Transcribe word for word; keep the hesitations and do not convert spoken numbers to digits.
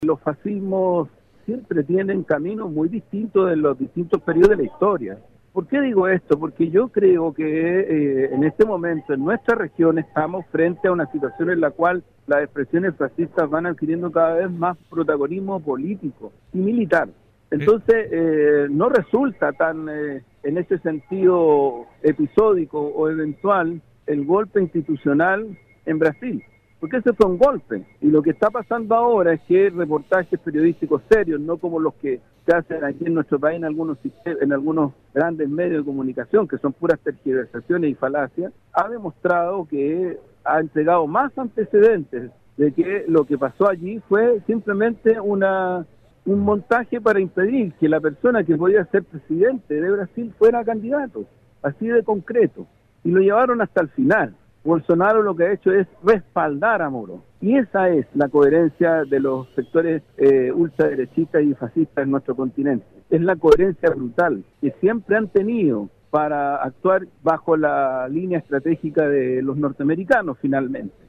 Los fascismos siempre tienen caminos muy distintos en los distintos periodos de la historia. ¿Por qué digo esto? Porque yo creo que eh, en este momento en nuestra región estamos frente a una situación en la cual las expresiones fascistas van adquiriendo cada vez más protagonismo político y militar. Entonces eh, no resulta tan, eh, en ese sentido, episódico o eventual el golpe institucional en Brasil. Porque ese fue un golpe, y lo que está pasando ahora es que reportajes periodísticos serios, no como los que se hacen aquí en nuestro país en algunos en algunos grandes medios de comunicación, que son puras tergiversaciones y falacias, ha demostrado que ha entregado más antecedentes de que lo que pasó allí fue simplemente una un montaje para impedir que la persona que podía ser presidente de Brasil fuera candidato, así de concreto, y lo llevaron hasta el final. Bolsonaro lo que ha hecho es respaldar a Moro. Y esa es la coherencia de los sectores eh, ultraderechistas y fascistas en nuestro continente. Es la coherencia brutal que siempre han tenido para actuar bajo la línea estratégica de los norteamericanos, finalmente.